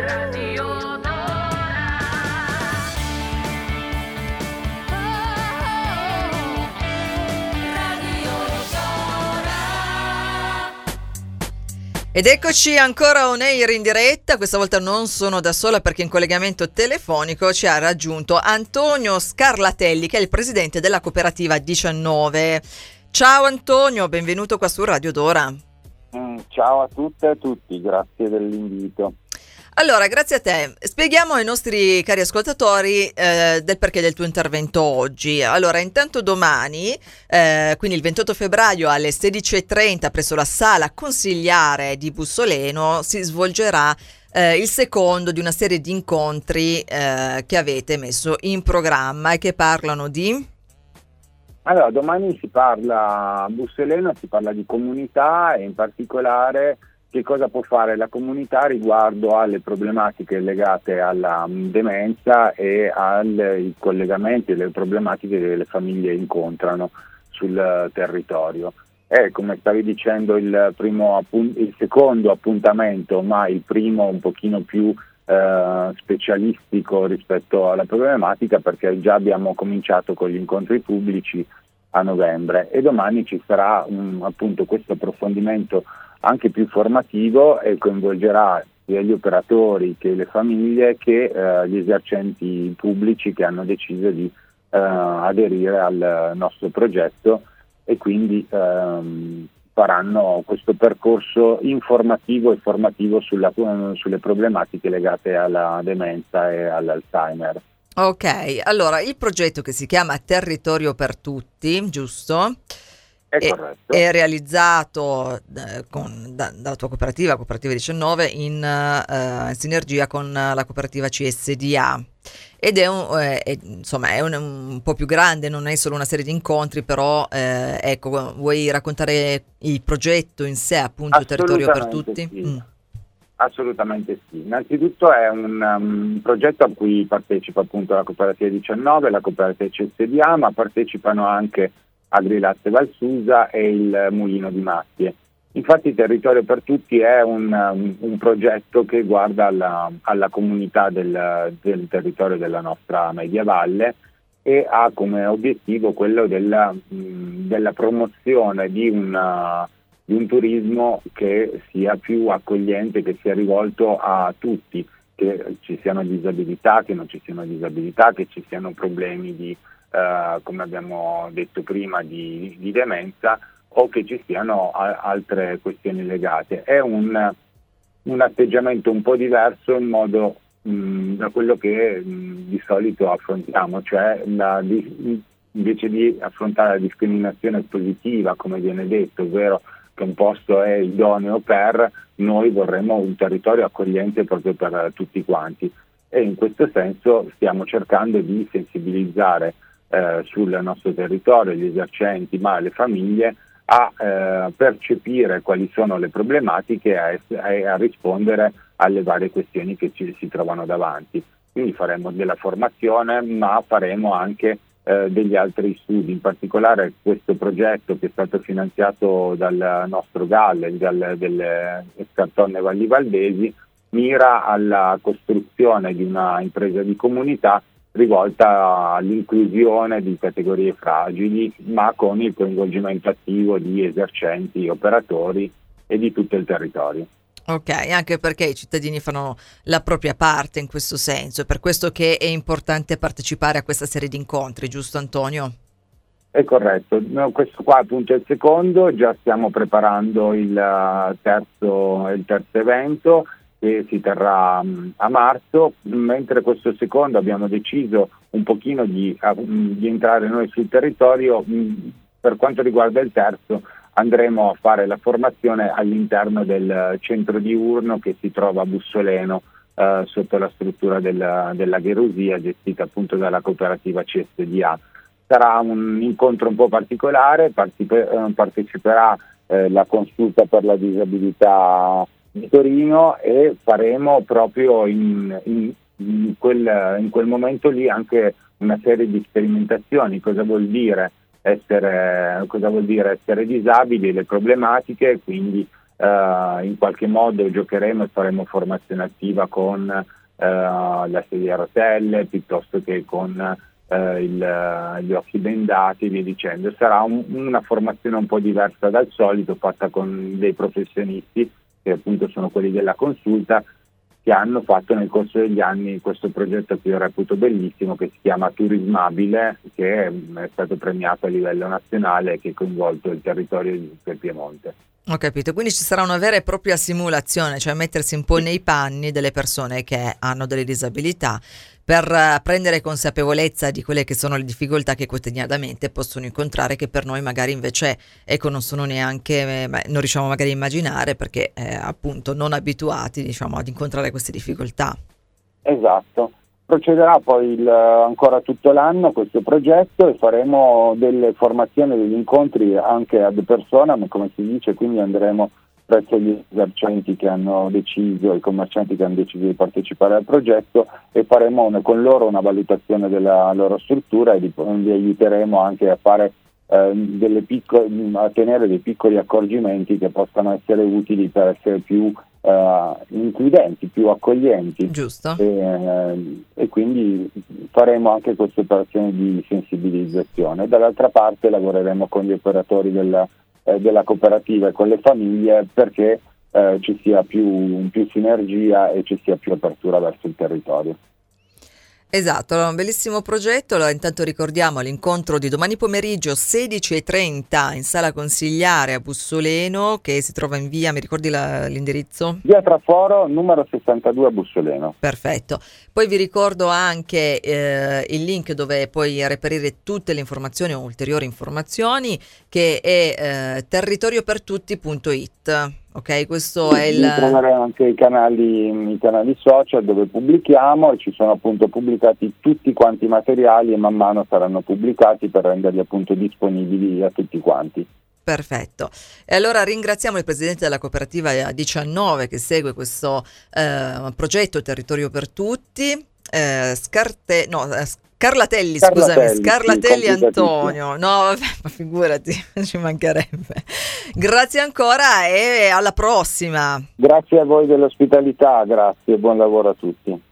Ed eccoci ancora on air in diretta, questa volta non sono da sola perché in collegamento telefonico ci ha raggiunto Antonio Scarlatelli, che è il presidente della cooperativa 19. Ciao Antonio, benvenuto qua su Radio Dora. Ciao a tutte e a tutti, grazie dell'invito. Allora, grazie a te. Spieghiamo ai nostri cari ascoltatori del perché del tuo intervento oggi. Allora, intanto domani, quindi il 28 febbraio alle 16:30 presso la sala consigliare di Bussoleno si svolgerà il secondo di una serie di incontri che avete messo in programma e che parlano di... Allora, domani si parla a Bussoleno, si parla di comunità e in particolare che cosa può fare la comunità riguardo alle problematiche legate alla demenza e ai collegamenti e le problematiche che le famiglie incontrano sul territorio. È, come stavi dicendo, il secondo appuntamento, ma il primo un pochino più specialistico rispetto alla problematica, perché già abbiamo cominciato con gli incontri pubblici a novembre e domani ci sarà appunto questo approfondimento anche più formativo e coinvolgerà sia gli operatori che le famiglie che gli esercenti pubblici che hanno deciso di aderire al nostro progetto e quindi faranno questo percorso informativo e formativo sulle problematiche legate alla demenza e all'Alzheimer. Ok, allora il progetto che si chiama Territorio per Tutti, giusto? Corretto. È realizzato dalla tua cooperativa 19 in sinergia con la cooperativa CSDA ed è un po' più grande, non è solo una serie di incontri, però ecco, vuoi raccontare il progetto in sé, appunto Territorio per Tutti? Sì. Assolutamente sì. Innanzitutto è un progetto a cui partecipa appunto la cooperativa 19, la cooperativa CSDA, ma partecipano anche Agrilatte Valsusa e il Mulino di Mattie. Infatti Territorio per Tutti è un progetto che guarda alla comunità del territorio della nostra media valle e ha come obiettivo quello della promozione di un turismo che sia più accogliente, che sia rivolto a tutti, che ci siano disabilità, che non ci siano disabilità, che ci siano problemi di come abbiamo detto prima di demenza o che ci siano altre questioni legate. È un atteggiamento un po' diverso in modo da quello che di solito affrontiamo, cioè invece di affrontare la discriminazione positiva, come viene detto, ovvero che un posto è idoneo per, noi vorremmo un territorio accogliente proprio per tutti quanti e in questo senso stiamo cercando di sensibilizzare sul nostro territorio gli esercenti ma le famiglie a percepire quali sono le problematiche e a rispondere alle varie questioni che si trovano davanti. Quindi faremo della formazione ma faremo anche degli altri studi, in particolare questo progetto che è stato finanziato dal nostro GAL, delle Escartonne Valli Valdesi, mira alla costruzione di una impresa di comunità rivolta all'inclusione di categorie fragili, ma con il coinvolgimento attivo di esercenti, operatori e di tutto il territorio. Ok, anche perché i cittadini fanno la propria parte in questo senso, è per questo che è importante partecipare a questa serie di incontri, giusto Antonio? È corretto, questo qua appunto è il secondo, già stiamo preparando il terzo evento che si terrà a marzo, mentre questo secondo abbiamo deciso un pochino di entrare noi sul territorio. Per quanto riguarda il terzo andremo a fare la formazione all'interno del centro diurno che si trova a Bussoleno sotto la struttura della Gerusia gestita appunto dalla cooperativa CSDA. Sarà un incontro un po' particolare, parteciperà la Consulta per la disabilità di Torino e faremo proprio in quel momento lì anche una serie di sperimentazioni. Cosa vuol dire essere disabili, le problematiche, quindi in qualche modo giocheremo e faremo formazione attiva con la sedia a rotelle piuttosto che con gli occhi bendati e via dicendo. Sarà una formazione un po' diversa dal solito, fatta con dei professionisti che appunto sono quelli della consulta, che hanno fatto nel corso degli anni questo progetto che io reputo bellissimo, che si chiama Turismabile, che è stato premiato a livello nazionale e che ha coinvolto il territorio di tutto il Piemonte. Ho capito, quindi ci sarà una vera e propria simulazione, cioè mettersi un po' nei panni delle persone che hanno delle disabilità per prendere consapevolezza di quelle che sono le difficoltà che quotidianamente possono incontrare, che per noi magari invece non sono neanche, non riusciamo magari a immaginare, perché appunto non abituati, diciamo, ad incontrare queste difficoltà. Esatto. Procederà poi ancora tutto l'anno questo progetto e faremo delle formazioni, degli incontri anche ad personam, come si dice, quindi andremo presso gli esercenti che hanno deciso, i commercianti che hanno deciso di partecipare al progetto, e faremo con loro una valutazione della loro struttura e li aiuteremo anche a fare a tenere dei piccoli accorgimenti che possano essere utili per essere più includenti, più accoglienti. Giusto. E quindi faremo anche queste operazioni di sensibilizzazione. Dall'altra parte lavoreremo con gli operatori della cooperativa e con le famiglie perché ci sia più sinergia e ci sia più apertura verso il territorio. Esatto, allora, un bellissimo progetto. Allora, intanto ricordiamo l'incontro di domani pomeriggio 16:30 in sala consigliare a Bussoleno, che si trova in via, mi ricordi l'indirizzo? Via Traforo numero 62 a Bussoleno. Perfetto. Poi vi ricordo anche il link dove puoi reperire tutte le informazioni o ulteriori informazioni, che è territoriopertutti.it. Ok, questo è il... Trovare anche i canali social dove pubblichiamo, e ci sono appunto pubblicati tutti quanti i materiali e man mano saranno pubblicati per renderli appunto disponibili a tutti quanti. Perfetto. E allora ringraziamo il presidente della cooperativa 19 che segue questo progetto Territorio per Tutti, Scarlatelli, scusami, Scarlatelli Antonio. No, vabbè, ma figurati, ci mancherebbe. Grazie ancora e alla prossima. Grazie a voi dell'ospitalità, grazie, buon lavoro a tutti.